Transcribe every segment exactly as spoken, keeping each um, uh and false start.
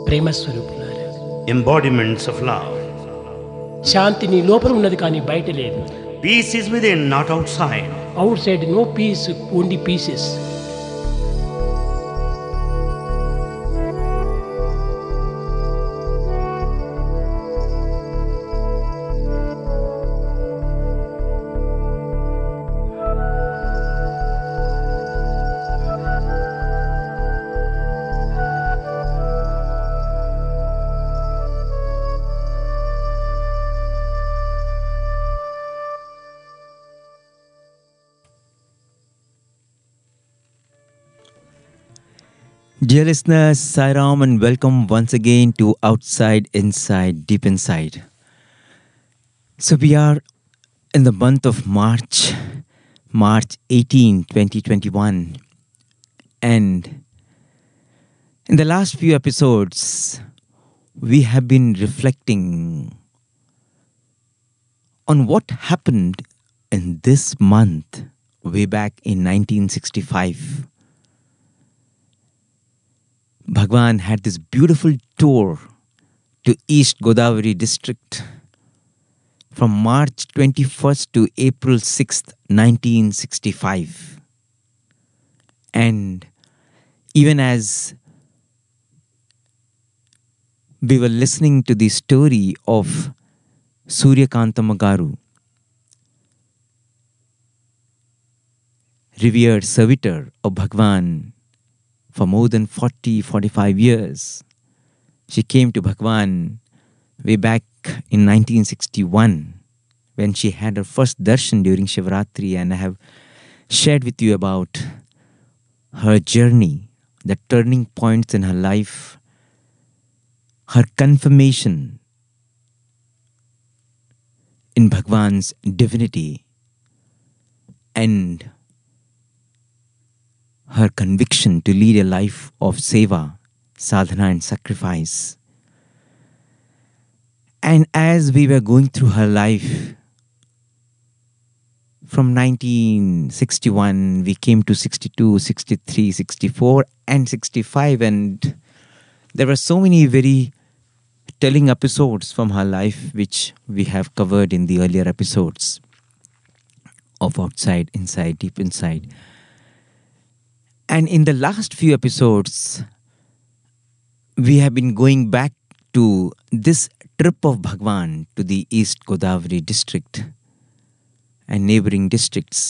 ప్రేమ స్వరూపులారా, embodiments of love. శాంతి నీ లోపల ఉన్నది కానీ బయట లేదు. Peace is within, not outside. Outside no peace, only pieces. Dear listeners, Sai Ram and welcome once again to Outside, Inside, Deep Inside. So we are in the month of March, March eighteenth, twenty twenty-one. And in the last few episodes, we have been reflecting on what happened in this month way back in nineteen sixty-five. Bhagwan had this beautiful tour to East Godavari district from March twenty-first to April sixth, nineteen sixty-five. And even as we were listening to the story of Suryakanta Magaru, revered servitor of Bhagwan, for more than forty, forty-five years. She came to Bhagwan way back in nineteen sixty-one when she had her first darshan during Shivratri, and I have shared with you about her journey, the turning points in her life, her confirmation in Bhagwan's divinity, and her conviction to lead a life of seva, sadhana and sacrifice. And as we were going through her life, from nineteen sixty-one, we came to sixty-two, sixty-three, sixty-four and sixty-five, and there were so many very telling episodes from her life which we have covered in the earlier episodes of Outside, Inside, Deep Inside. And in the last few episodes, we have been going back to this trip of Bhagwan to the East Godavari district and neighboring districts.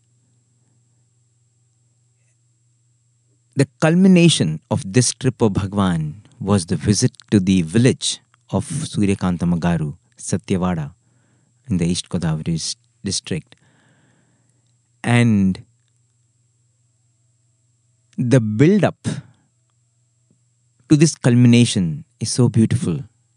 The culmination of this trip of Bhagwan was the visit to the village of Suryakanta Magaru, Satyavada, in the East Godavari district. And the build-up to this culmination is so beautiful.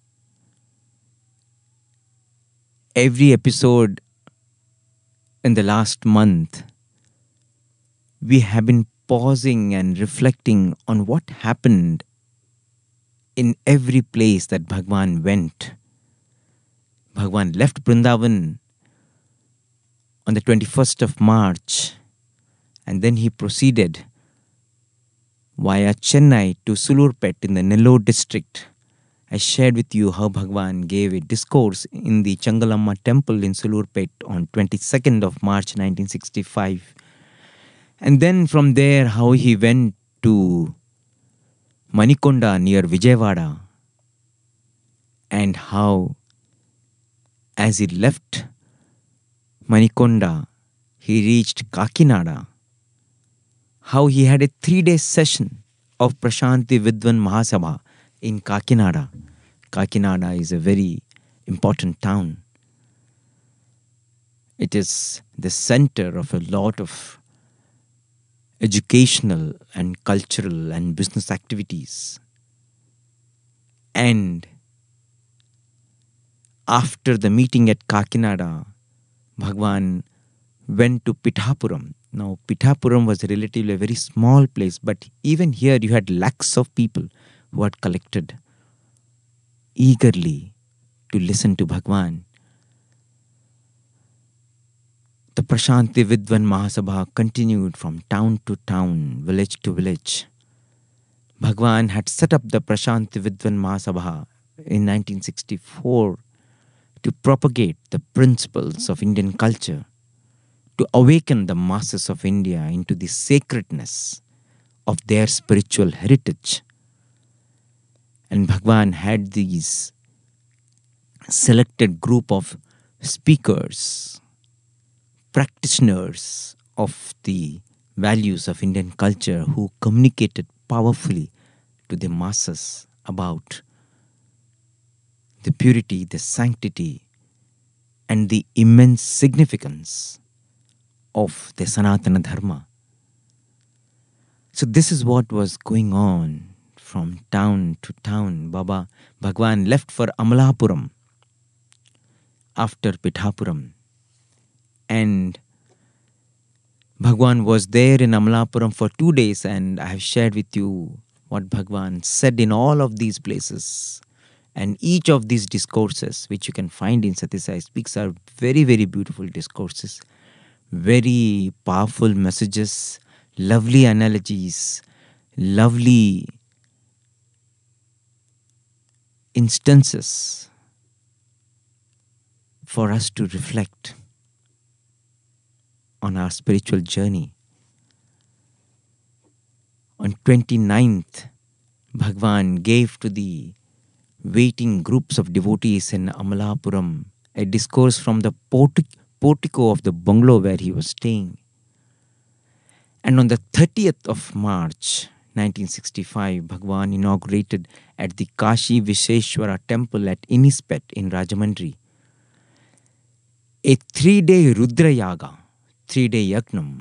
Every episode in the last month, we have been pausing and reflecting on what happened in every place that Bhagwan went. Bhagwan left Vrindavan on the twenty-first of March, and then he proceeded via Chennai to Sulurpet in the Nellore district. I shared with you how Bhagwan gave a discourse in the Changalamma temple in Sulurpet on twenty-second of March nineteen sixty-five. And then from there how he went to Manikonda near Vijayawada, and how as he left Manikonda he reached Kakinada. How he had a three-day session of Prashanti Vidwan Mahasabha in Kakinada. Kakinada is a very important town. It is the center of a lot of educational and cultural and business activities. And after the meeting at Kakinada, Bhagwan went to Pithapuram. Now, Pithapuram was relatively a very small place, but even here you had lakhs of people who had collected eagerly to listen to Bhagwan. The Prashanti Vidwan Mahasabha continued from town to town, village to village, Bhagwan had set up the Prashanti Vidwan Mahasabha in nineteen sixty-four to propagate the principles of Indian culture, to awaken the masses of India into the sacredness of their spiritual heritage. And Bhagwan had these selected group of speakers, practitioners of the values of Indian culture who communicated powerfully to the masses about the purity, the sanctity, and the immense significance of the Sanatana Dharma. So this is what was going on from town to town. Baba Bhagwan left for Amalapuram after Pithapuram, and Bhagwan was there in Amalapuram for two days, and I have shared with you what Bhagwan said in all of these places. And each of these discourses, which you can find in Satya Sai Speaks, are very, very beautiful discourses, very powerful messages, lovely analogies, lovely instances for us to reflect on our spiritual journey. On twenty-ninth, Bhagwan gave to the waiting groups of devotees in Amalapuram a discourse from the portic- portico of the bungalow where he was staying. And on the thirtieth of March nineteen sixty-five, Bhagwan inaugurated at the Kashi Visheshwara temple at Inispet in Rajamandri a three-day Rudra Yaga, three-day Yagnam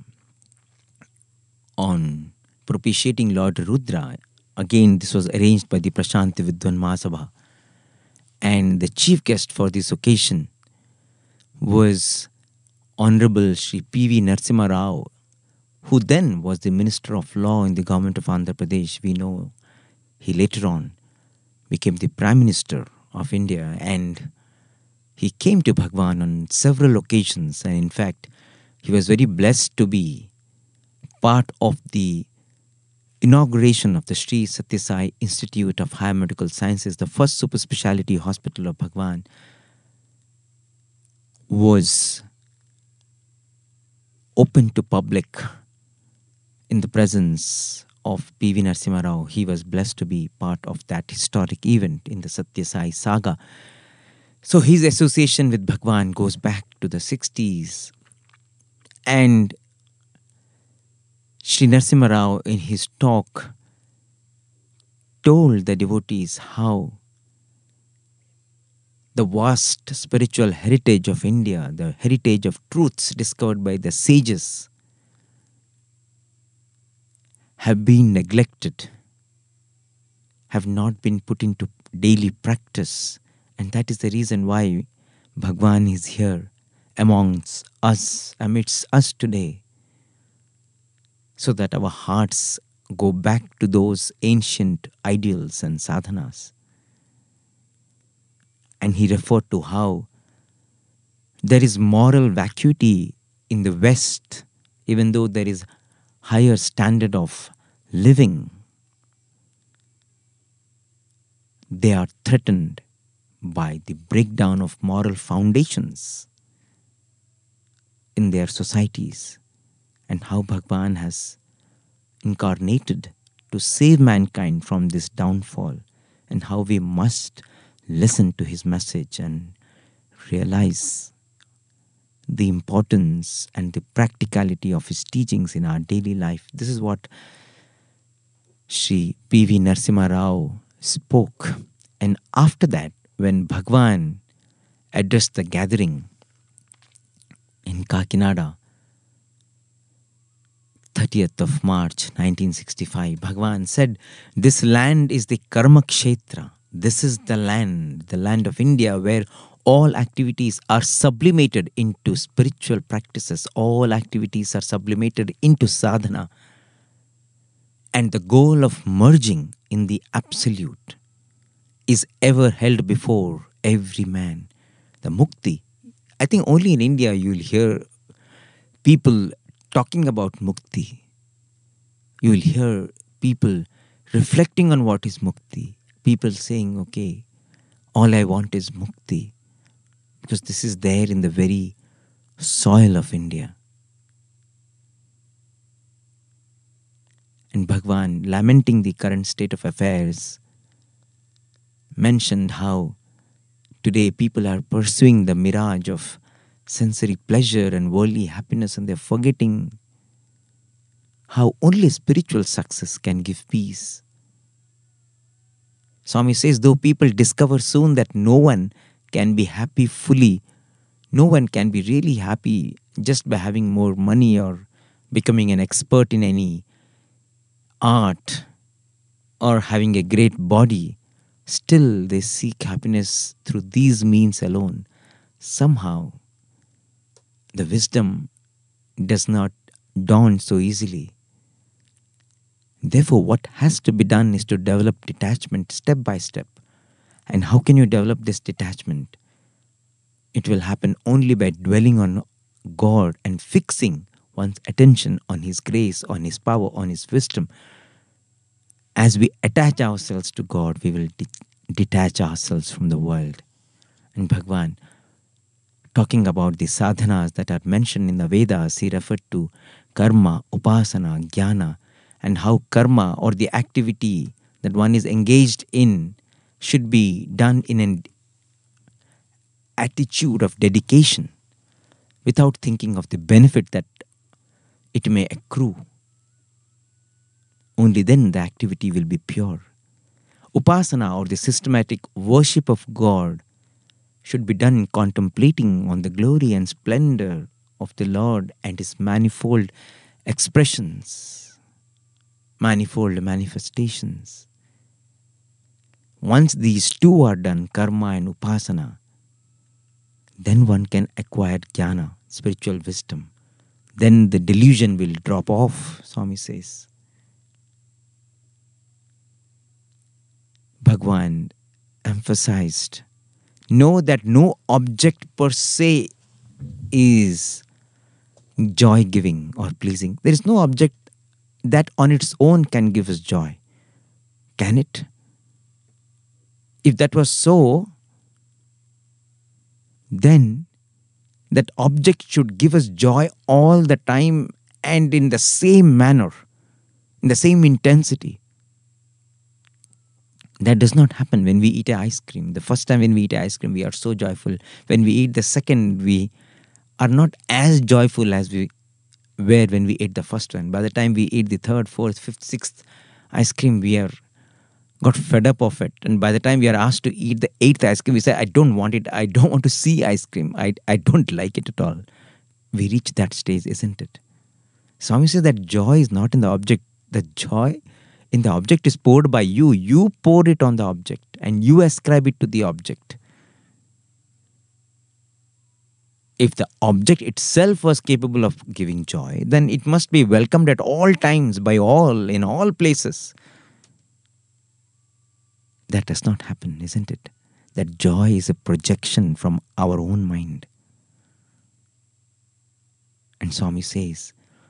on propitiating Lord Rudra. Again, this was arranged by the Prashanti Vidwan Mahasabha. And the chief guest for this occasion was Honorable Shri P V Narasimha Rao, who then was the Minister of Law in the government of Andhra Pradesh. We know he later on became the Prime Minister of India, and he came to Bhagwan on several occasions. And in fact, he was very blessed to be part of the inauguration of the Sri Satya Sai Institute of Higher Medical Sciences. The first super speciality hospital of Bhagwan was open to public in the presence of P V Narasimha Rao. He was blessed to be part of that historic event in the Satya Sai saga. So his association with Bhagwan goes back to the sixties. And Sri Narasimha Rao in his talk told the devotees how the vast spiritual heritage of India, the heritage of truths discovered by the sages, have been neglected, have not been put into daily practice. And that is the reason why Bhagwan is here amongst us, amidst us today, so that our hearts go back to those ancient ideals and sadhanas. And he referred to how there is moral vacuity in the West, even though there is higher standard of living. They are threatened by the breakdown of moral foundations in their societies, and how Bhagwan has incarnated to save mankind from this downfall, and how we must listen to his message and realize the importance and the practicality of his teachings in our daily life. This is what Sri P V Narasimha Rao spoke. And after that, when Bhagwan addressed the gathering in Kakinada, thirtieth of March nineteen sixty-five, Bhagwan said, "This land is the Karma Kshetra. This is the land, the land of India, where all activities are sublimated into spiritual practices. All activities are sublimated into sadhana. And the goal of merging in the absolute is ever held before every man. The mukti." I think only in India you will hear people talking about mukti. You will hear people reflecting on what is mukti. People saying, okay, all I want is mukti. Because this is there in the very soil of India. And Bhagwan, lamenting the current state of affairs, mentioned how today people are pursuing the mirage of sensory pleasure and worldly happiness, and they're forgetting how only spiritual success can give peace. Swami says, though people discover soon that no one can be happy fully, no one can be really happy just by having more money or becoming an expert in any art or having a great body, still they seek happiness through these means alone. Somehow, the wisdom does not dawn so easily. Therefore, what has to be done is to develop detachment step by step. And how can you develop this detachment? It will happen only by dwelling on God and fixing one's attention on His grace, on His power, on His wisdom. As we attach ourselves to God, we will de- detach ourselves from the world. And Bhagwan, talking about the sadhanas that are mentioned in the Vedas, he referred to karma, upasana, jnana, and how karma or the activity that one is engaged in should be done in an attitude of dedication without thinking of the benefit that it may accrue. Only then the activity will be pure. Upasana or the systematic worship of God should be done contemplating on the glory and splendor of the Lord and His manifold expressions, manifold manifestations. Once these two are done, karma and upasana, then one can acquire jnana, spiritual wisdom. Then the delusion will drop off, Swami says. Bhagwan emphasized, know that no object per se is joy-giving or pleasing. There is no object that on its own can give us joy. Can it? If that was so, then that object should give us joy all the time and in the same manner, in the same intensity. That does not happen when we eat ice cream. The first time when we eat ice cream, we are so joyful. When we eat the second, we are not as joyful as we were when we ate the first one. By the time we eat the third, fourth, fifth, sixth ice cream, we are got fed up of it. And by the time we are asked to eat the eighth ice cream, we say, I don't want it. I don't want to see ice cream. I, I don't like it at all. We reach that stage, isn't it? Swami says that joy is not in the object. The joy in the object is poured by you. You pour it on the object and you ascribe it to the object. If the object itself was capable of giving joy, then it must be welcomed at all times by all, in all places. That does not happen, isn't it? That joy is a projection from our own mind. And Swami says,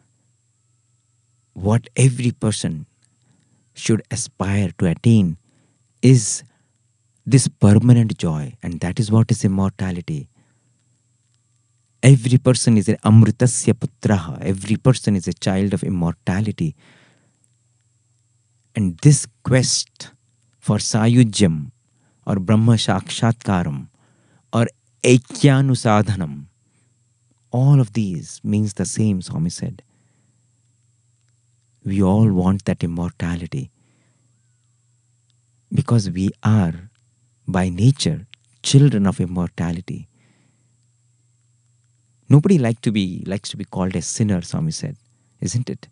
what every person should aspire to attain is this permanent joy, and that is what is immortality. Every person is an amritasya putraha. Every person is a child of immortality. And this quest for sayujyam or brahma shakshatkaram or ekyanusadhanam, all of these means the same, Swami said. We all want that immortality because we are by nature children of immortality. Nobody like to be, likes to be called a sinner, Swami said, isn't it?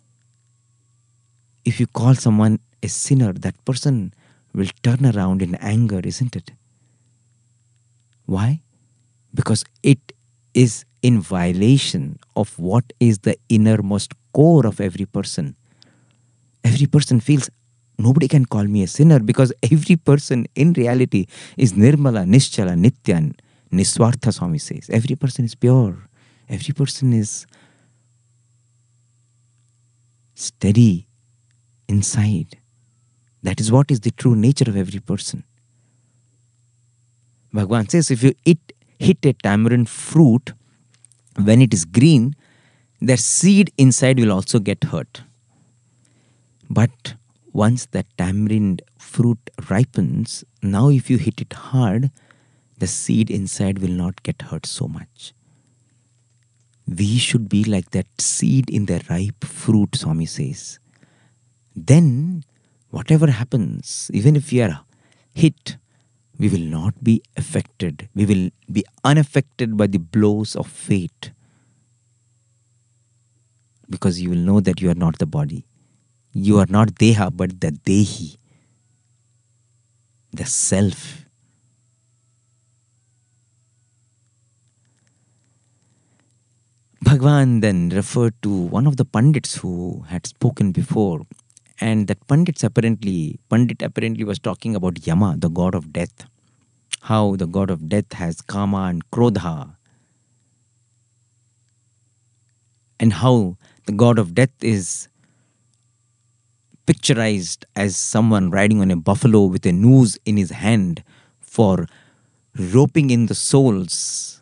If you call someone a sinner, that person will turn around in anger, isn't it? Why? Because it is in violation of what is the innermost core of every person. Every person feels, nobody can call me a sinner because every person in reality is nirmala, nischala, nitya, niswartha, Swami says. Every person is pure. Every person is steady inside. That is what is the true nature of every person. Bhagavan says if you eat, hit a tamarind fruit when it is green, the seed inside will also get hurt. But once the tamarind fruit ripens, now if you hit it hard, the seed inside will not get hurt so much. We should be like that seed in the ripe fruit, Swami says. Then, whatever happens, even if we are hit, we will not be affected. We will be unaffected by the blows of fate. Because you will know that you are not the body. You are not Deha, but the Dehi. The self. Bhagavan then referred to one of the Pandits who had spoken before. And that Pandit apparently, Pandit apparently was talking about Yama, the god of death. How the god of death has Kama and Krodha. And how the god of death is picturized as someone riding on a buffalo with a noose in his hand for roping in the souls.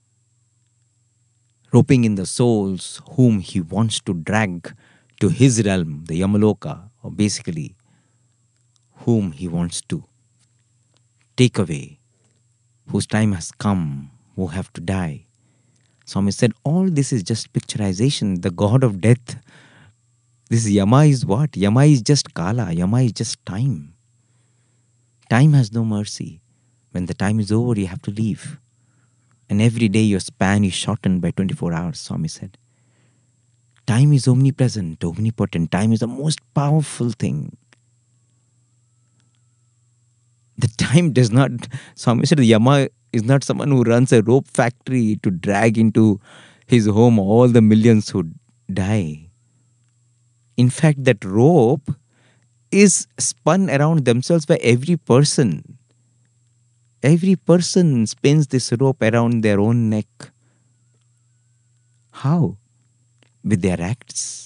Roping in the souls whom he wants to drag to his realm, the Yamaloka, or basically whom he wants to take away, whose time has come, who have to die. Swami said, all this is just picturization. The god of death, this Yama is what? Yama is just Kala. Yama is just time. Time has no mercy. When the time is over, you have to leave. And every day your span is shortened by twenty-four hours, Swami said. Time is omnipresent, omnipotent. Time is the most powerful thing. The time does not, Swami said, Yama is not someone who runs a rope factory to drag into his home all the millions who die. In fact, that rope is spun around themselves by every person. Every person spins this rope around their own neck. How? With their acts.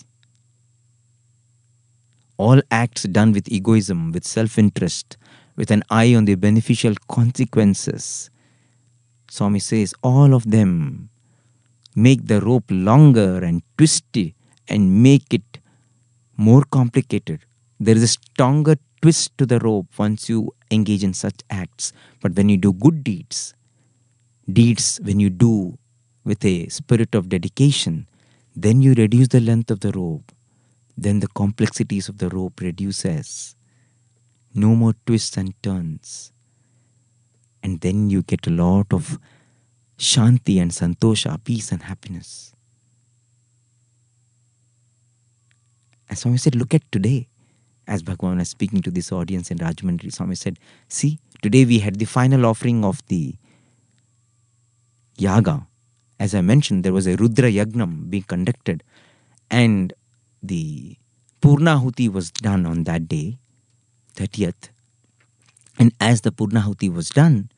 All acts done with egoism, with self-interest, with an eye on the beneficial consequences. Swami says all of them make the rope longer and twisty and make it more complicated. There is a stronger twist to the rope once you engage in such acts. But when you do good deeds, deeds when you do with a spirit of dedication, then you reduce the length of the rope. Then the complexities of the rope reduces. No more twists and turns. And then you get a lot of shanti and santosha, peace and happiness. And Swami said, look at today. As Bhagavan was speaking to this audience in Rajahmundry, Swami said, see, today we had the final offering of the yaga. As I mentioned, there was a Rudra Yagnam being conducted. And the Purnahuti was done on that day, thirtieth. And as the Purnahuti was done,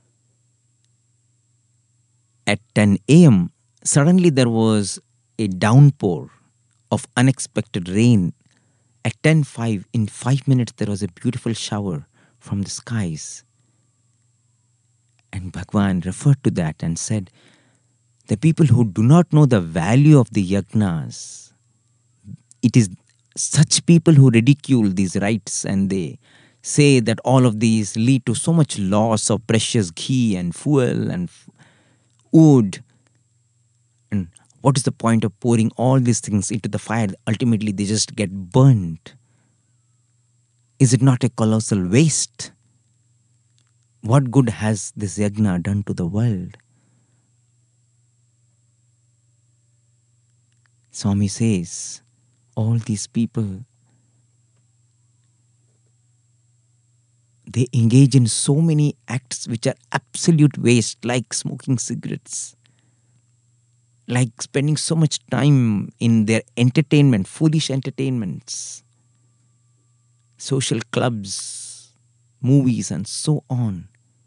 at ten a.m., suddenly there was a downpour of unexpected rain. At ten five, in five minutes, there was a beautiful shower from the skies. And Bhagavan referred to that and said, the people who do not know the value of the yagnas, it is such people who ridicule these rites and they say that all of these lead to so much loss of precious ghee and fuel and wood. And what is the point of pouring all these things into the fire? Ultimately, they just get burnt. Is it not a colossal waste? What good has this yagna done to the world? Swami says, all these people, they engage in so many acts which are absolute waste, like smoking cigarettes, like spending so much time in their entertainment, foolish entertainments, social clubs, movies, and so on.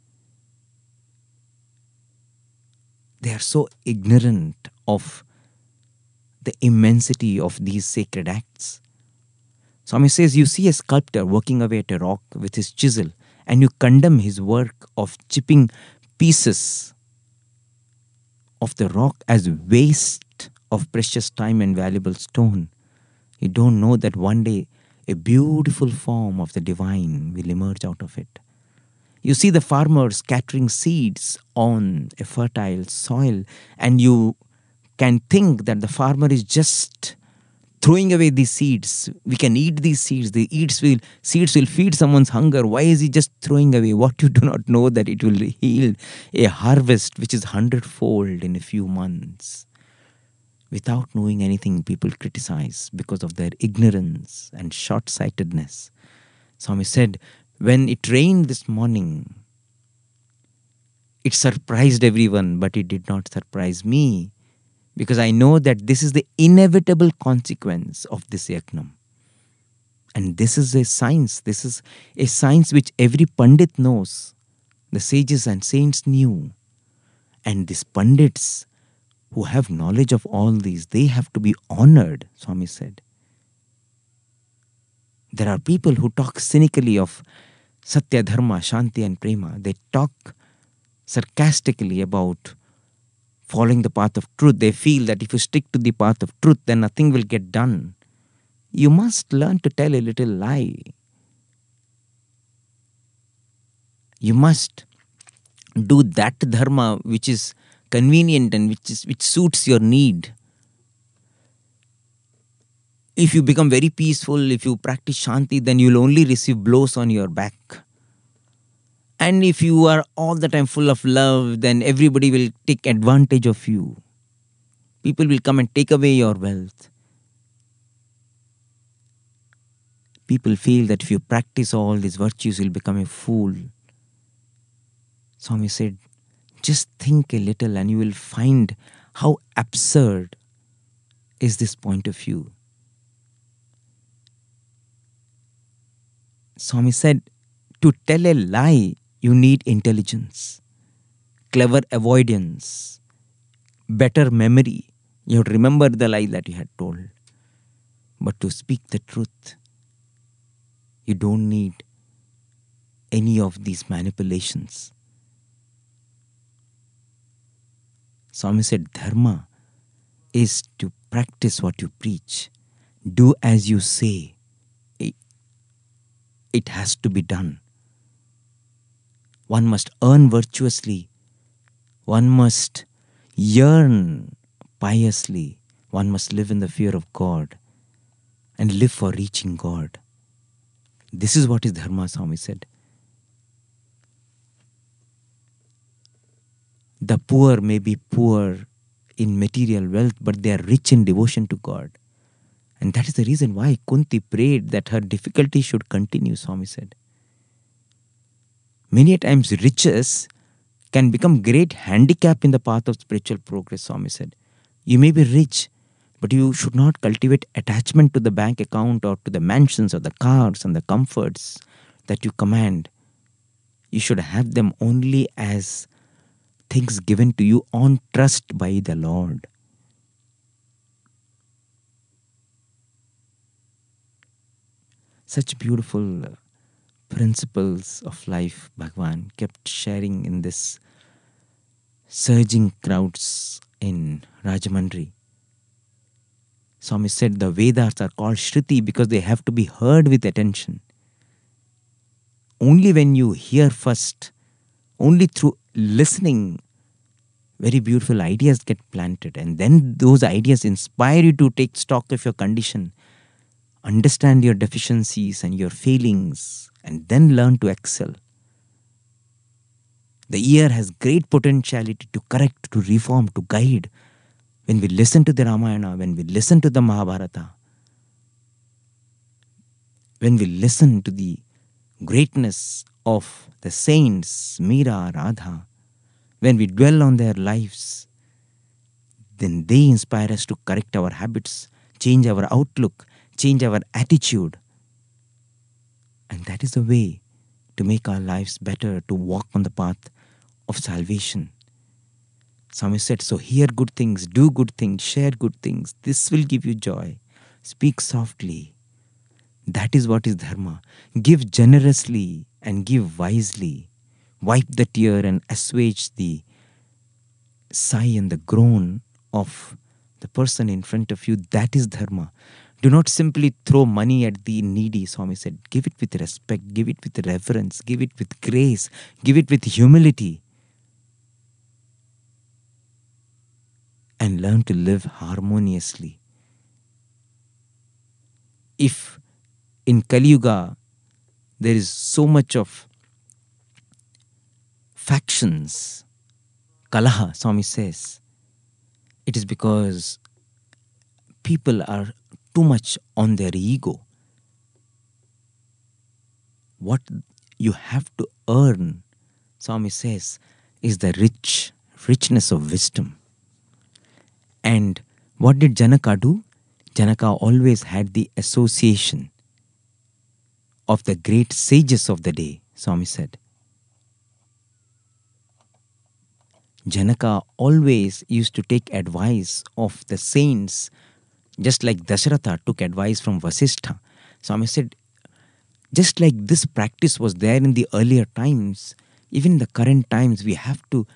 They are so ignorant of the immensity of these sacred acts. Swami says, you see a sculptor working away at a rock with his chisel, and you condemn his work of chipping pieces of the rock as waste of precious time and valuable stone. You don't know that one day a beautiful form of the divine will emerge out of it. You see the farmer scattering seeds on a fertile soil, and you can think that the farmer is just throwing away these seeds. We can eat these seeds. The eats will, seeds will feed someone's hunger. Why is he just throwing away? What you do not know that it will yield a harvest which is hundredfold in a few months. Without knowing anything, people criticize because of their ignorance and short-sightedness. Swami said, when it rained this morning, it surprised everyone, but it did not surprise me, because I know that this is the inevitable consequence of this yajnam. And this is a science. This is a science which every Pandit knows. The sages and saints knew. And these Pandits who have knowledge of all these, they have to be honored, Swami said. There are people who talk cynically of Satya, Dharma, Shanti and Prema. They talk sarcastically about following the path of truth. They feel that if you stick to the path of truth, then nothing will get done. You must learn to tell a little lie. You must do that dharma which is convenient and which is which suits your need. If you become very peaceful, if you practice Shanti, then you will only receive blows on your back. And if you are all the time full of love, then everybody will take advantage of you. People will come and take away your wealth. People feel that if you practice all these virtues, you'll become a fool. Swami said, just think a little and you will find how absurd is this point of view. Swami said, to tell a lie, you need intelligence, clever avoidance, better memory. You have to remember the lie that you had told. But to speak the truth, you don't need any of these manipulations. Swami said, dharma is to practice what you preach. Do as you say. It has to be done. One must earn virtuously. One must yearn piously. One must live in the fear of God and live for reaching God. This is what is dharma, Swami said. The poor may be poor in material wealth, but they are rich in devotion to God. And that is the reason why Kunti prayed that her difficulty should continue, Swami said. Many a times riches can become great handicap in the path of spiritual progress, Swami said. You may be rich, but you should not cultivate attachment to the bank account or to the mansions or the cars and the comforts that you command. You should have them only as things given to you on trust by the Lord. Such beautiful principles of life Bhagwan kept sharing in this surging crowds in Rajamandri. Swami said the Vedas are called Shruti because they have to be heard with attention. Only when you hear first, only through listening, very beautiful ideas get planted, and then those ideas inspire you to take stock of your condition, understand your deficiencies and your failings, and then learn to excel. The ear has great potentiality to correct, to reform, to guide. When we listen to the Ramayana, when we listen to the Mahabharata, when we listen to the greatness of the saints, Meera, Radha, when we dwell on their lives, then they inspire us to correct our habits, change our outlook, change our attitude. And that is the way to make our lives better, to walk on the path of salvation. Swami said, so hear good things, do good things, share good things. This will give you joy. Speak softly. That is what is dharma. Give generously and give wisely. Wipe the tear and assuage the sigh and the groan of the person in front of you. That is dharma. Do not simply throw money at the needy, Swami said. Give it with respect, give it with reverence, give it with grace, give it with humility. And learn to live harmoniously. If in Kali Yuga there is so much of factions, kalaha, Swami says, it is because people are too much on their ego. What you have to earn, Swami says, is the rich, richness of wisdom. And what did Janaka do? Janaka always had the association of the great sages of the day, Swami said. Janaka always used to take advice of the saints, just like Dasharatha took advice from Vasishtha. Swami said, just like this practice was there in the earlier times, even in the current times, we have to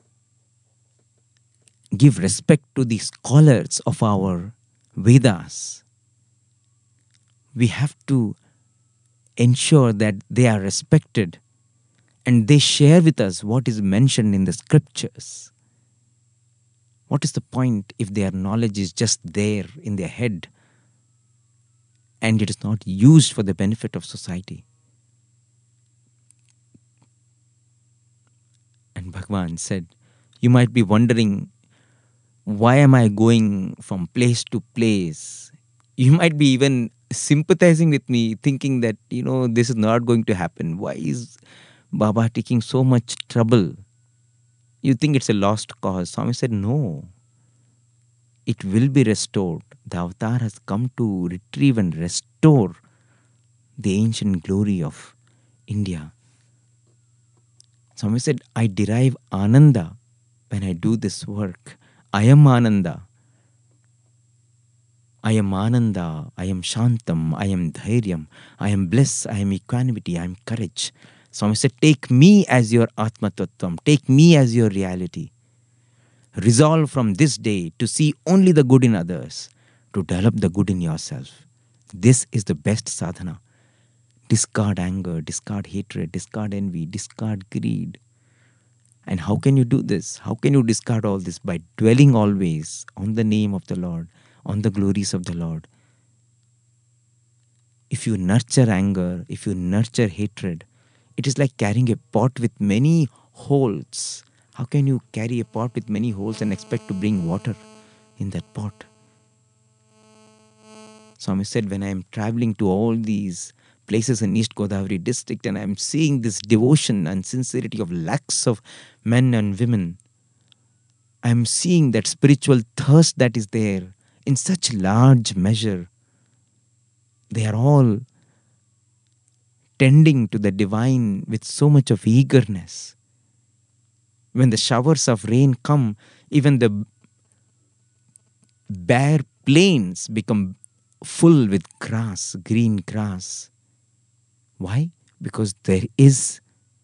give respect to the scholars of our Vedas. We have to ensure that they are respected and they share with us what is mentioned in the scriptures. What is the point if their knowledge is just there in their head and it is not used for the benefit of society? And Bhagavan said, you might be wondering, why am I going from place to place? You might be even sympathizing with me, thinking that, you know, this is not going to happen. Why is Baba taking so much trouble? You think it's a lost cause. Swami said, no. It will be restored. The avatar has come to retrieve and restore the ancient glory of India. Swami said, I derive Ananda when I do this work. I am Ananda. I am Ananda. I am Shantam. I am Dhairyam. I am bliss. I am equanimity. I am courage. Swami said, take me as your Atma Tattvam. Take me as your reality. Resolve from this day to see only the good in others, to develop the good in yourself. This is the best sadhana. Discard anger, discard hatred, discard envy, discard greed. And how can you do this? How can you discard all this? By dwelling always on the name of the Lord, on the glories of the Lord. If you nurture anger, if you nurture hatred, it is like carrying a pot with many holes. How can you carry a pot with many holes and expect to bring water in that pot? Swami said, when I am traveling to all these places in East Godavari district and I am seeing this devotion and sincerity of lakhs of men and women, I am seeing that spiritual thirst that is there in such large measure. They are all tending to the divine with so much of eagerness. When the showers of rain come, even the bare plains become full with grass, green grass. Why? Because there is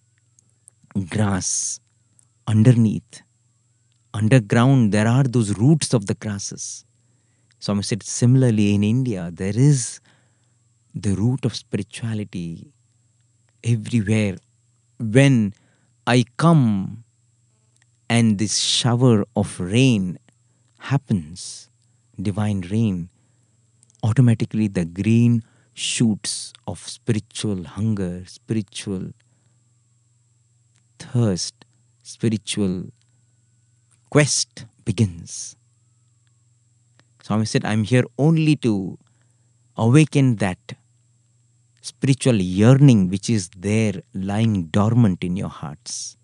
grass underneath. Underground, there are those roots of the grasses. Swami said, similarly in India, there is the root of spirituality everywhere. When I come and this shower of rain happens, divine rain, automatically the green shoots of spiritual hunger, spiritual thirst, spiritual quest begins. Swami said, I'm here only to awaken that spiritual yearning which is there lying dormant in your hearts.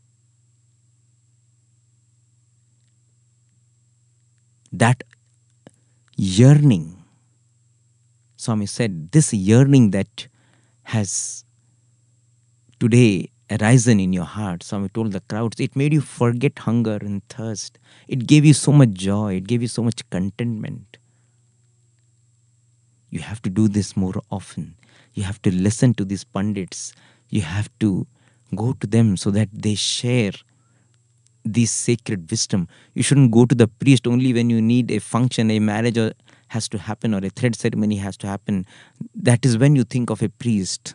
That yearning, Swami said, this yearning that has today arisen in your heart, Swami told the crowds, it made you forget hunger and thirst. It gave you so much joy. It gave you so much contentment. You have to do this more often. You have to listen to these pundits. You have to go to them so that they share this sacred wisdom. You shouldn't go to the priest only when you need a function, a marriage or has to happen, or a thread ceremony has to happen. That is when you think of a priest.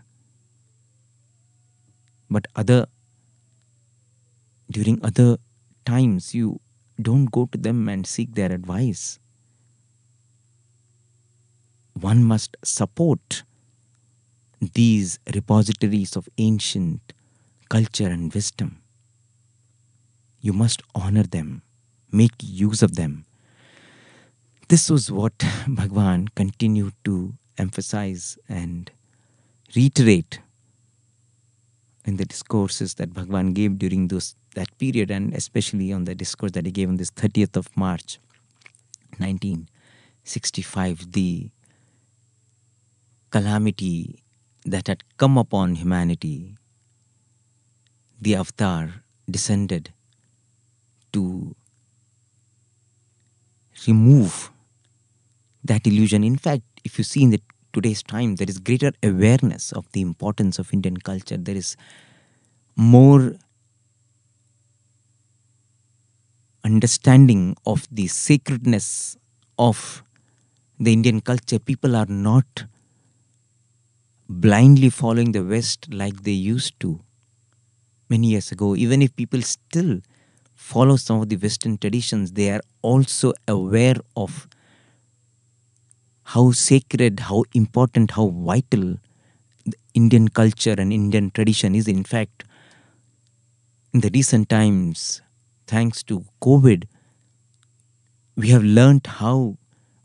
But other during other times, you don't go to them and seek their advice. One must support these repositories of ancient culture and wisdom. You must honor them, make use of them. This was what Bhagwan continued to emphasize and reiterate in the discourses that Bhagwan gave during those that period, and especially on the discourse that he gave on this thirtieth of March, nineteen sixty-five, the calamity that had come upon humanity, the avatar descended to remove that illusion. In fact, if you see in the today's time, there is greater awareness of the importance of Indian culture. There is more understanding of the sacredness of the Indian culture. People are not blindly following the West like they used to many years ago. Even if people still follow some of the Western traditions, they are also aware of how sacred, how important, how vital the Indian culture and Indian tradition is. In fact, in the recent times, thanks to COVID, we have learnt how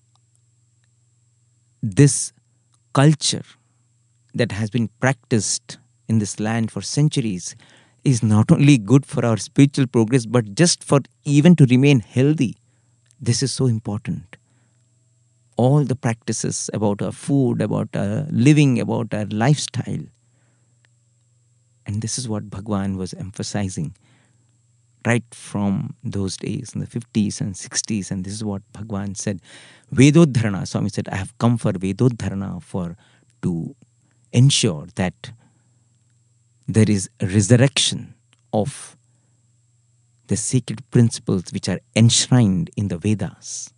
this culture that has been practiced in this land for centuries is not only good for our spiritual progress, but just for even to remain healthy. This is so important. All the practices about our food, about our living, about our lifestyle. And this is what Bhagwan was emphasizing right from those days in the fifties and sixties. And this is what Bhagwan said. Vedodharana, Swami said, I have come for Vedodharana, for to ensure that there is a resurrection of the sacred principles which are enshrined in the Vedas.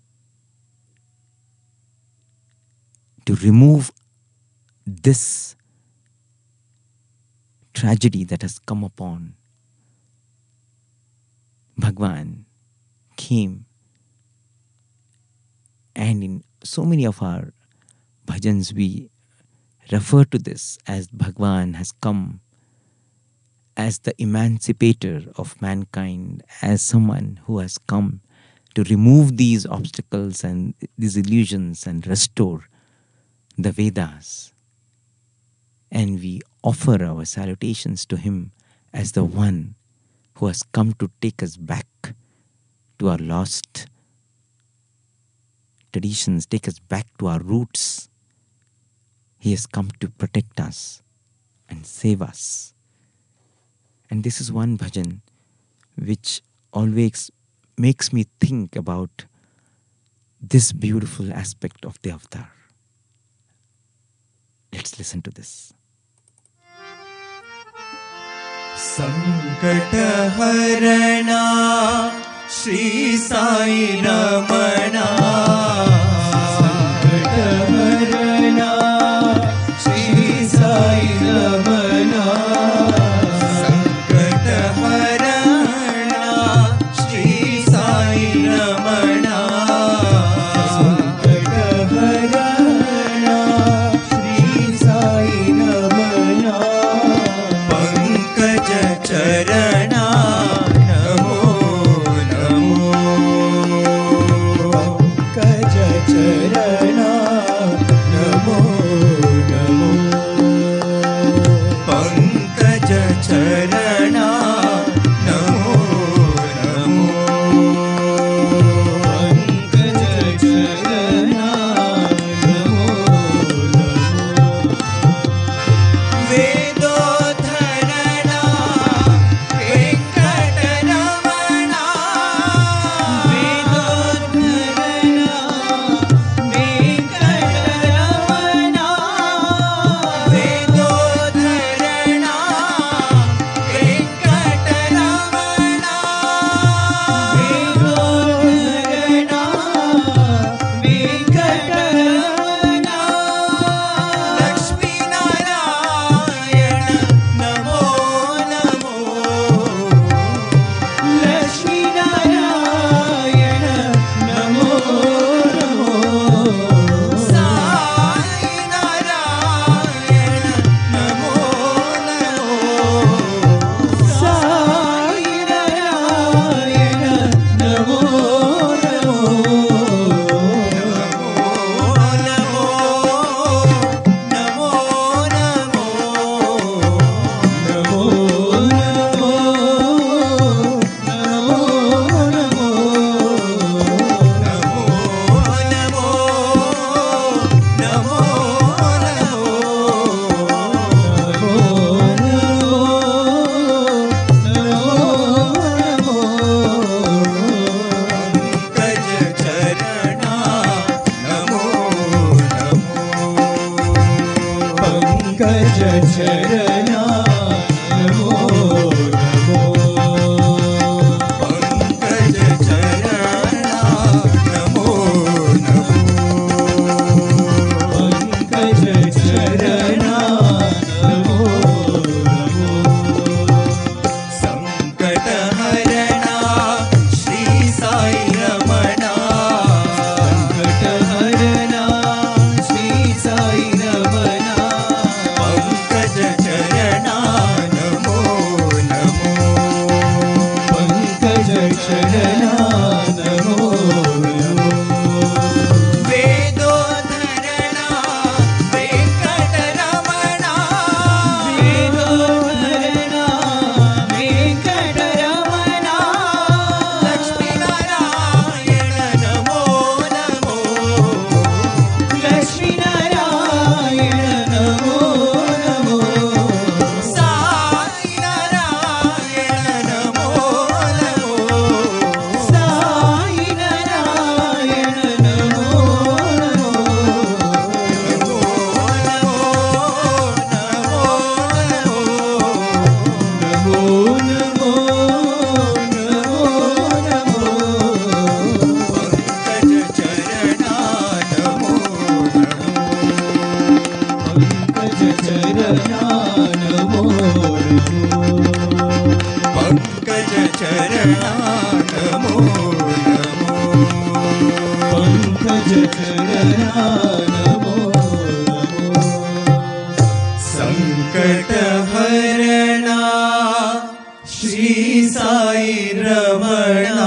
To remove this tragedy that has come upon, Bhagwan came, and in so many of our bhajans we refer to this as Bhagwan has come as the emancipator of mankind, as someone who has come to remove these obstacles and these illusions and restore the Vedas. And we offer our salutations to him as the one who has come to take us back to our lost traditions, take us back to our roots. He has come to protect us and save us. And this is one bhajan which always makes me think about this beautiful aspect of the avatar. Let's listen to this. Sankata Harana Shri Sai Ramana. Sankata Harana Shri Sai Ramana. Sankata Harana Shri Sai Ramana. Sankata Harana Shri Sai Ramana. Pankaj Charana Namo Namo. Pankaj Charana Namo Namo. Pankaj Charana Namo Namo. Pankaj Charana Namo Namo. Vedodharana Venkataramana. Vedodharana चरणा नमो नमो संकट हरणा Shri Sai Ramana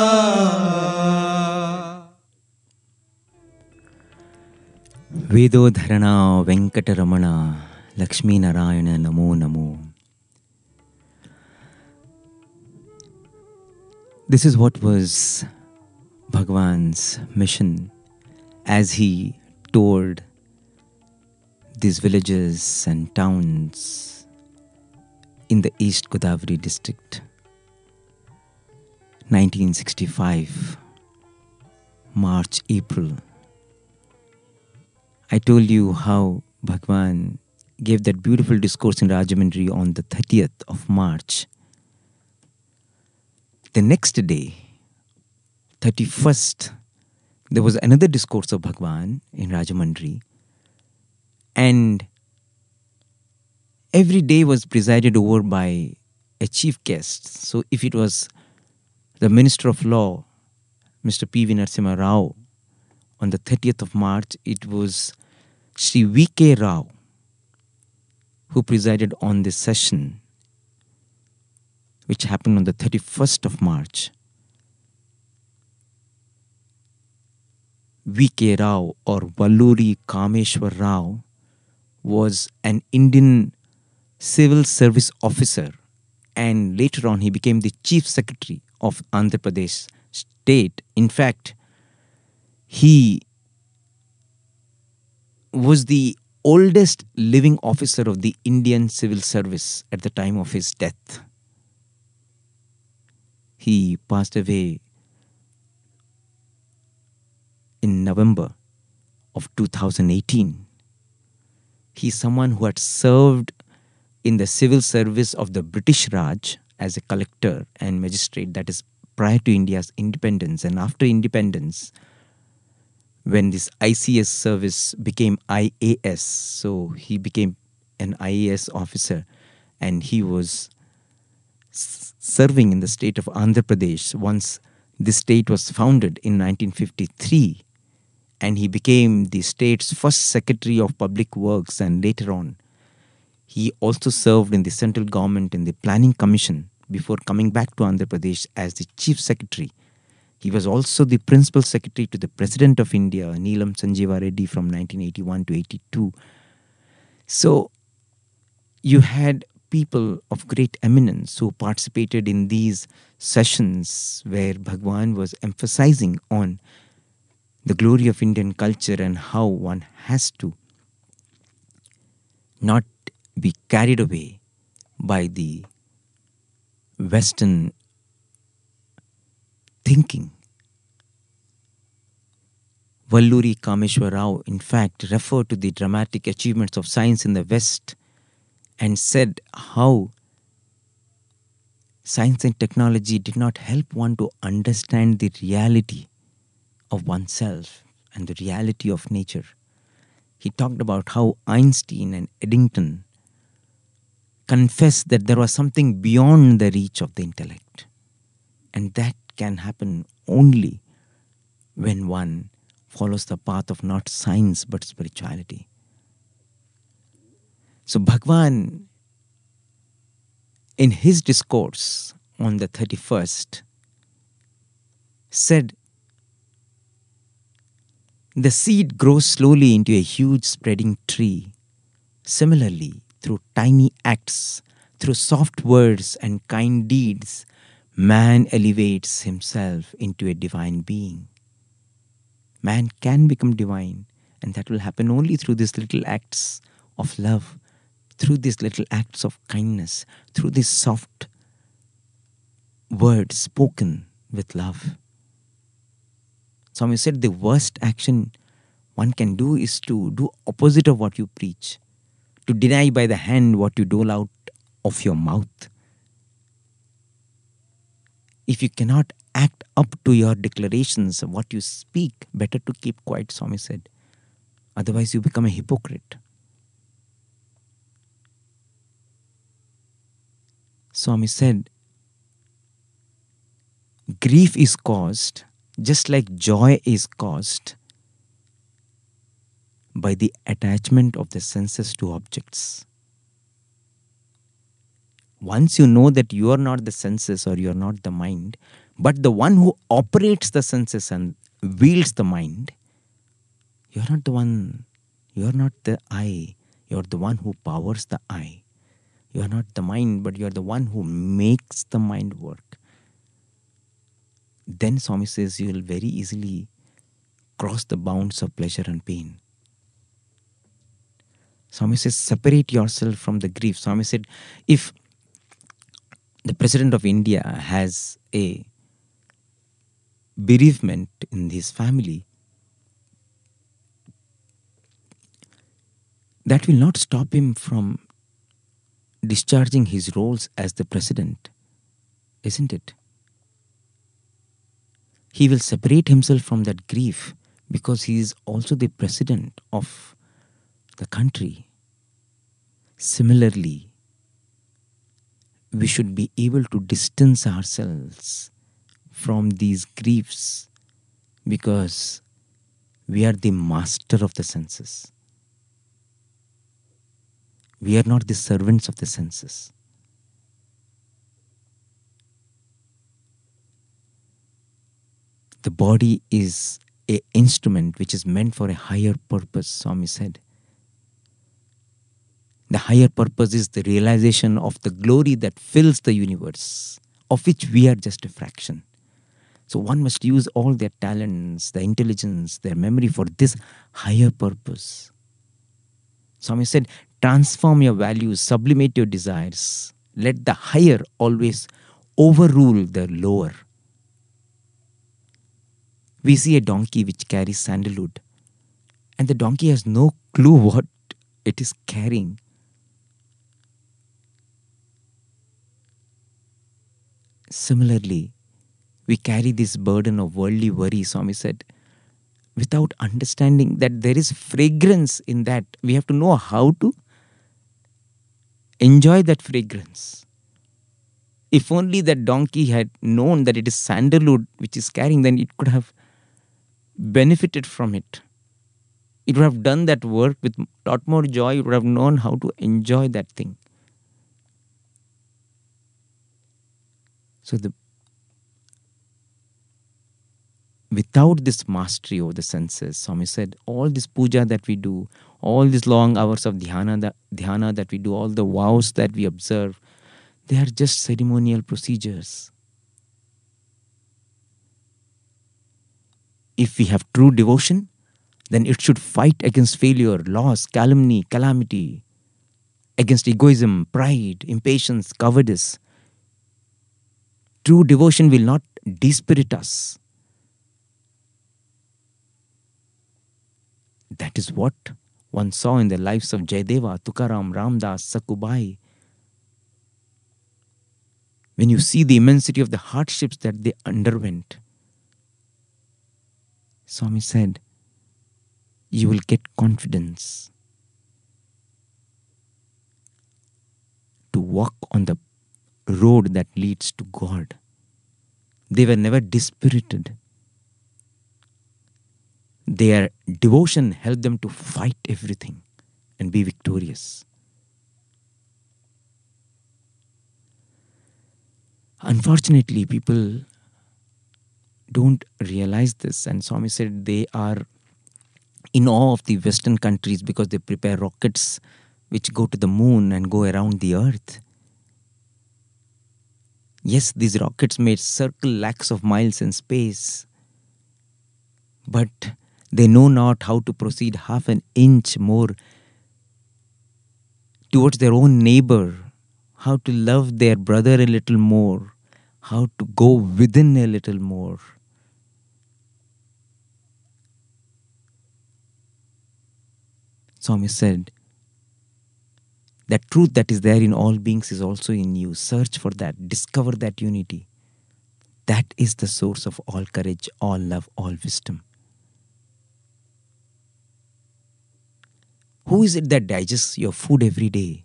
वेदोधरणा Venkataramana Lakshmi Narayan Namo Namo. This is what was Bhagwan's mission as he toured these villages and towns in the East Godavari district. nineteen sixty-five, March, April. I told you how Bhagwan gave that beautiful discourse in Rajahmundry on the thirtieth of March. The next day, thirty-first, there was another discourse of Bhagwan in Rajahmundry, and every day was presided over by a chief guest. So if it was the Minister of Law, Mister P V Narasimha Rao, on the thirtieth of March, it was Shri V K Rao who presided on this session, which happened on the thirty-first of March. V K Rao, or Valluri Kameshwar Rao, was an Indian civil service officer, and later on he became the Chief Secretary of Andhra Pradesh state. In fact, he was the oldest living officer of the Indian civil service at the time of his death. He passed away in November of two thousand eighteen. He is someone who had served in the civil service of the British Raj as a collector and magistrate, that is prior to India's independence, and after independence, when this I C S service became I A S, so he became an I A S officer, and he was s- serving in the state of Andhra Pradesh once this state was founded in nineteen fifty-three, and he became the state's first Secretary of Public Works, and later on he also served in the central government in the Planning Commission before coming back to Andhra Pradesh as the Chief Secretary. He was also the Principal Secretary to the President of India, Neelam Sanjeeva Reddy, from nineteen eighty-one to eighty-two. So you had people of great eminence who participated in these sessions where Bhagwan was emphasizing on the glory of Indian culture and how one has to not be carried away by the Western thinking. Valluri Kameshwar Rao, in fact, referred to the dramatic achievements of science in the West and said how science and technology did not help one to understand the reality of oneself and the reality of nature. He talked about how Einstein and Eddington confessed that there was something beyond the reach of the intellect, and that can happen only when one follows the path of not science but spirituality. So Bhagwan, in his discourse on the thirty-first, said, "The seed grows slowly into a huge spreading tree. Similarly, through tiny acts, through soft words and kind deeds, man elevates himself into a divine being." Man can become divine, and that will happen only through these little acts of love, through these little acts of kindness, through these soft words spoken with love. Swami said the worst action one can do is to do opposite of what you preach, to deny by the hand what you dole out of your mouth. If you cannot act up to your declarations of what you speak, better to keep quiet, Swami said. Otherwise you become a hypocrite. Swami said, grief is caused just like joy is caused by the attachment of the senses to objects. Once you know that you are not the senses or you are not the mind, but the one who operates the senses and wields the mind, you are not the one, you are not the I, you are the one who powers the I. You are not the mind, but you are the one who makes the mind work. Then Swami says you will very easily cross the bounds of pleasure and pain. Swami says separate yourself from the grief. Swami said if the President of India has a bereavement in his family, that will not stop him from discharging his roles as the president, isn't it? He will separate himself from that grief because he is also the president of the country. Similarly, we should be able to distance ourselves from these griefs because we are the master of the senses. We are not the servants of the senses. The body is an instrument which is meant for a higher purpose, Swami said. The higher purpose is the realization of the glory that fills the universe, of which we are just a fraction. So one must use all their talents, their intelligence, their memory for this higher purpose. Swami said, transform your values, sublimate your desires. Let the higher always overrule the lower. We see a donkey which carries sandalwood, and the donkey has no clue what it is carrying. Similarly, we carry this burden of worldly worry, Swami said, without understanding that there is fragrance in that. We have to know how to enjoy that fragrance. If only that donkey had known that it is sandalwood which is carrying, then it could have benefited from it. It would have done that work with a lot more joy. It would have known how to enjoy that thing. So the without this mastery over the senses, Swami said, all this puja that we do, all these long hours of dhyana that, dhyana that we do, all the vows that we observe, they are just ceremonial procedures. If we have true devotion, then it should fight against failure, loss, calumny, calamity, against egoism, pride, impatience, cowardice. True devotion will not dispirit us. That is what one saw in the lives of Jayadeva, Tukaram, Ramdas, Sakubai. When you see the immensity of the hardships that they underwent, Swami said, you will get confidence to walk on the road that leads to God. They were never dispirited. Their devotion helped them to fight everything and be victorious. Unfortunately, people don't realize this, and Swami said they are in awe of the Western countries because they prepare rockets which go to the moon and go around the earth. Yes, these rockets may circle lakhs of miles in space, but they know not how to proceed half an inch more towards their own neighbor, how to love their brother a little more, how to go within a little more. Swami said, that truth that is there in all beings is also in you. Search for that. Discover that unity. That is the source of all courage, all love, all wisdom. Who is it that digests your food every day?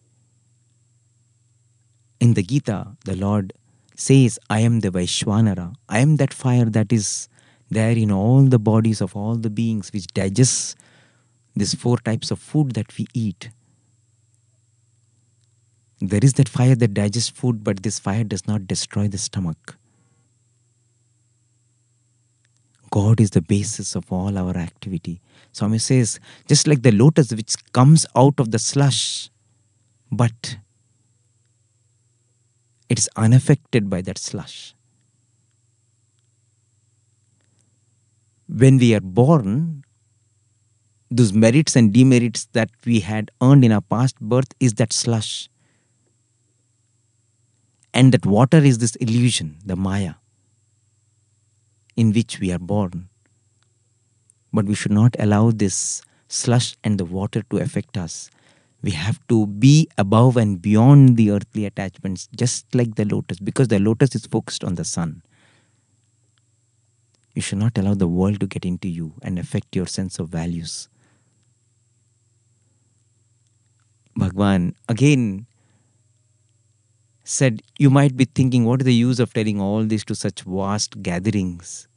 In the Gita, the Lord says, I am the Vaishwanara. I am that fire that is there in all the bodies of all the beings which digests these four types of food that we eat. There is that fire that digests food, but this fire does not destroy the stomach. God is the basis of all our activity. Swami says, just like the lotus which comes out of the slush, but it is unaffected by that slush. When we are born, those merits and demerits that we had earned in our past birth is that slush. And that water is this illusion, the Maya, in which we are born. But we should not allow this slush and the water to affect us. We have to be above and beyond the earthly attachments, just like the lotus, because the lotus is focused on the sun. You should not allow the world to get into you and affect your sense of values. Bhagwan again said, you might be thinking, what is the use of telling all this to such vast gatherings?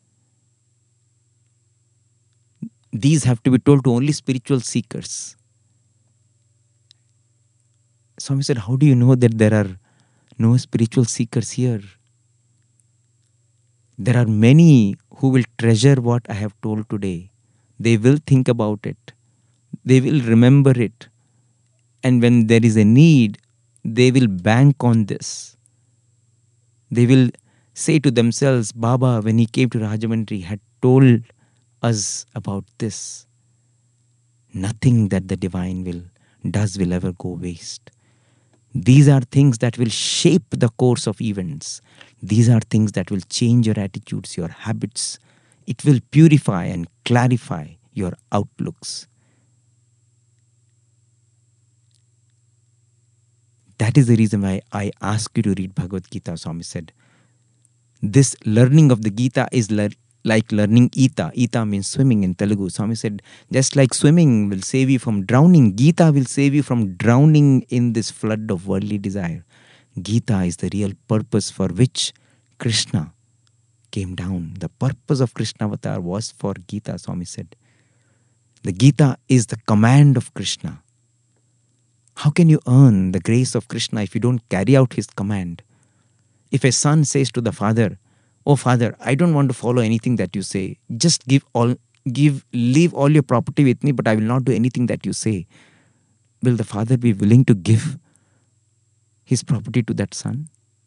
These have to be told to only spiritual seekers. Swami said, how do you know that there are no spiritual seekers here? There are many who will treasure what I have told today. They will think about it. They will remember it. And when there is a need, they will bank on this. They will say to themselves, Baba, when he came to Rajamandri, had told us about this. Nothing that the divine will does will ever go waste. These are things that will shape the course of events. These are things that will change your attitudes, your habits. It will purify and clarify your outlooks. That is the reason why I ask you to read Bhagavad Gita, Swami said. This learning of the Gita is le- like learning Ita. Ita means swimming in Telugu. Swami said, just like swimming will save you from drowning, Gita will save you from drowning in this flood of worldly desire. Gita is the real purpose for which Krishna came down. The purpose of Krishna avatar was for Gita, Swami said. The Gita is the command of Krishna. How can you earn the grace of Krishna if you don't carry out his command? If a son says to the father, oh father, I don't want to follow anything that you say. Just give all, give, leave all your property with me, but I will not do anything that you say. Will the father be willing to give his property to that son?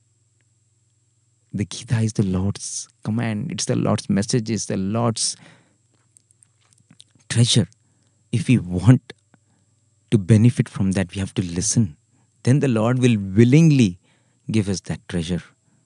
The Gita is the Lord's command. It's the Lord's message. It's the Lord's treasure. If we want to benefit from that, we have to listen. Then the Lord will willingly give us that treasure.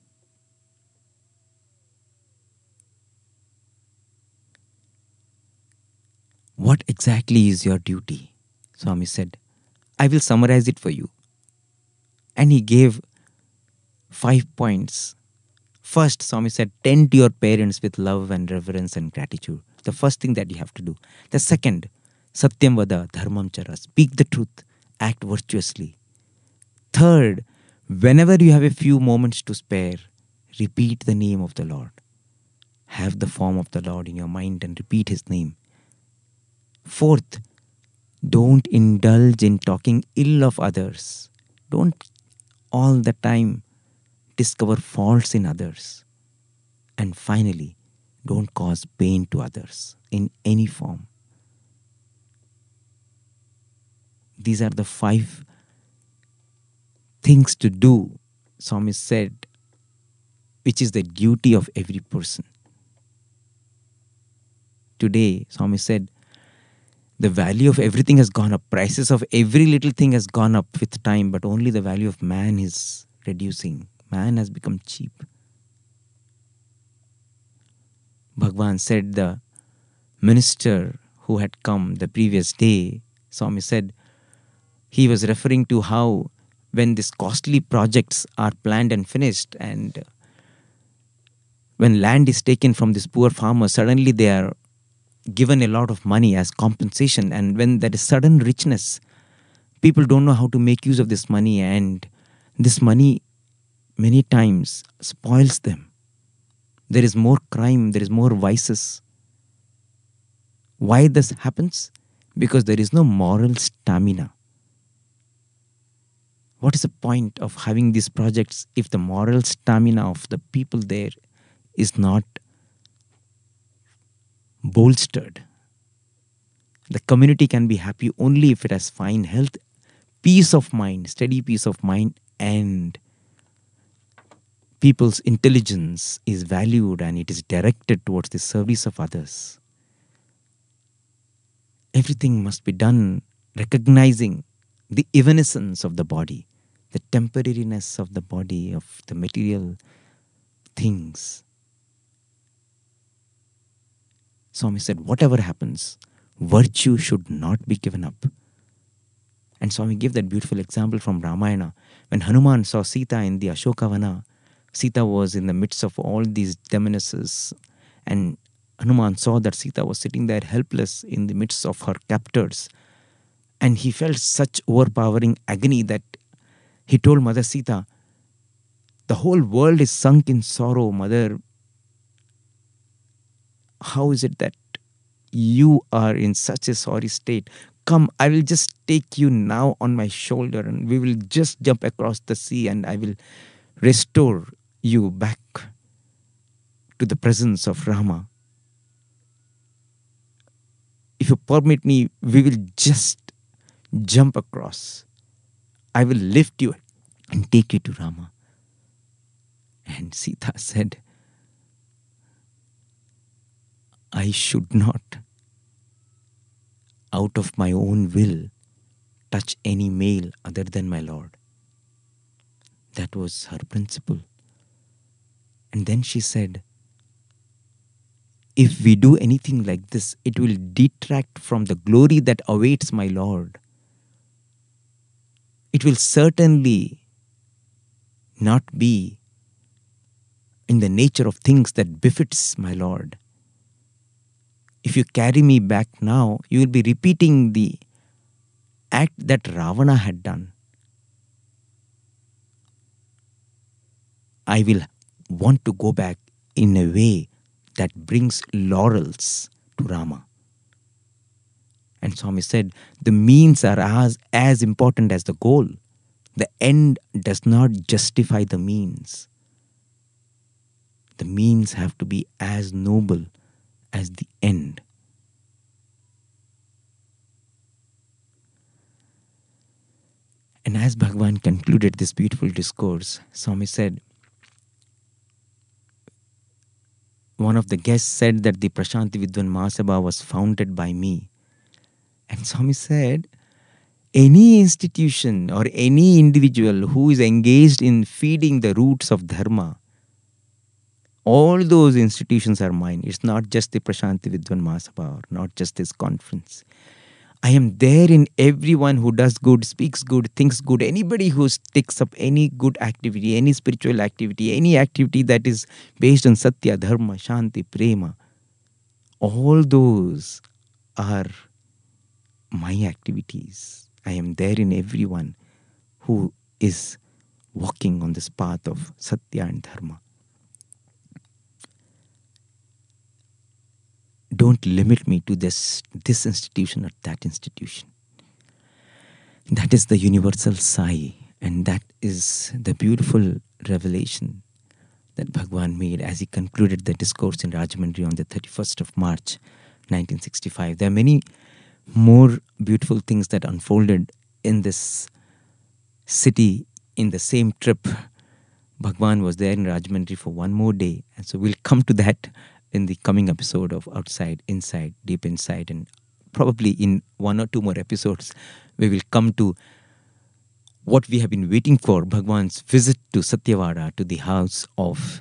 What exactly is your duty? Swami said, I will summarize it for you. And he gave five points. First, Swami said, tend to your parents with love and reverence and gratitude. The first thing that you have to do. The second, Satyam vada, dharmam chara. Speak the truth. Act virtuously. Third, whenever you have a few moments to spare, repeat the name of the Lord. Have the form of the Lord in your mind and repeat his name. Fourth, don't indulge in talking ill of others. Don't all the time discover faults in others. And finally, don't cause pain to others in any form. These are the five things to do, Swami said, which is the duty of every person. Today, Swami said, the value of everything has gone up. Prices of every little thing has gone up with time, but only the value of man is reducing. Man has become cheap. Bhagwan said the minister who had come the previous day, Swami said, he was referring to how when these costly projects are planned and finished, and when land is taken from these poor farmers, suddenly they are given a lot of money as compensation. And when there is sudden richness, people don't know how to make use of this money, and this money many times spoils them. There is more crime, there is more vices. Why this happens? because there is no moral stamina. What is the point of having these projects if the moral stamina of the people there is not bolstered? The community can be happy only if it has fine health, peace of mind, steady peace of mind, and people's intelligence is valued and it is directed towards the service of others. Everything must be done recognizing the evanescence of the body, the temporariness of the body, of the material things. Swami said, whatever happens, virtue should not be given up. And Swami gave that beautiful example from Ramayana. When Hanuman saw Sita in the Ashokavana, Sita was in the midst of all these demonesses, and Hanuman saw that Sita was sitting there helpless in the midst of her captors. And he felt such overpowering agony that he told Mother Sita, the whole world is sunk in sorrow, Mother. How is it that you are in such a sorry state? Come, I will just take you now on my shoulder and we will just jump across the sea and I will restore you back to the presence of Rama. If you permit me, we will just jump across. I will lift you and take you to Rama. And Sita said, I should not, out of my own will, touch any male other than my Lord. That was her principle. And then she said, if we do anything like this, it will detract from the glory that awaits my Lord. It will certainly not be in the nature of things that befits my Lord. If you carry me back now, you will be repeating the act that Ravana had done. I will want to go back in a way that brings laurels to Rama. And Swami said, the means are as, as important as the goal. The end does not justify the means. The means have to be as noble as the end. And as Bhagavan concluded this beautiful discourse, Swami said, one of the guests said that the Prashanti Vidwan Mahasabha was founded by me. And Swami said, any institution or any individual who is engaged in feeding the roots of dharma, all those institutions are mine. It's not just the Prashanti Vidwan Mahasabha or not just this conference. I am there in everyone who does good, speaks good, thinks good, anybody who takes up any good activity, any spiritual activity, any activity that is based on Satya, Dharma, Shanti, Prema. All those are my activities. I am there in everyone who is walking on this path of Satya and Dharma. Don't limit me to this, this institution or that institution. That is the universal Sai, and that is the beautiful revelation that Bhagavan made as he concluded the discourse in Rajahmundry on the thirty-first of March nineteen sixty-five. There are many more beautiful things that unfolded in this city in the same trip. Bhagavan was there in Rajahmundry for one more day, and so we'll come to that in the coming episode of Outside, Inside, Deep Inside, and probably in one or two more episodes, we will come to what we have been waiting for, Bhagavan's visit to Satyavada, to the house of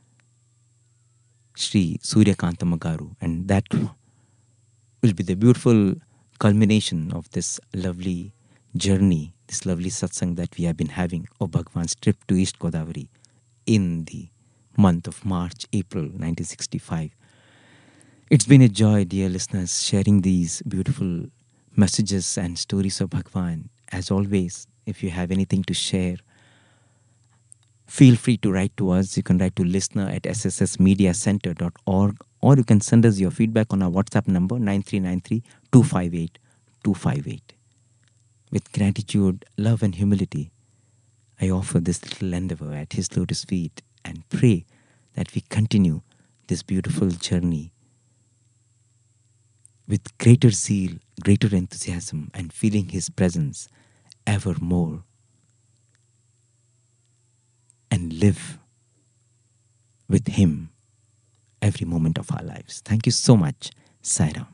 Sri Suryakanta Magaru. And that will be the beautiful culmination of this lovely journey, this lovely satsang that we have been having of Bhagavan's trip to East Godavari in the month of March, April nineteen sixty-five. It's been a joy, dear listeners, sharing these beautiful messages and stories of Bhagavan. As always, if you have anything to share, feel free to write to us. You can write to listener at s s s media center dot org, or you can send us your feedback on our WhatsApp number nine three nine three, two five eight, two five eight. With gratitude, love, and humility, I offer this little endeavor at His lotus feet and pray that we continue this beautiful journey with greater zeal, greater enthusiasm, and feeling His presence ever more, and live with Him every moment of our lives. Thank you so much. Sai Ram.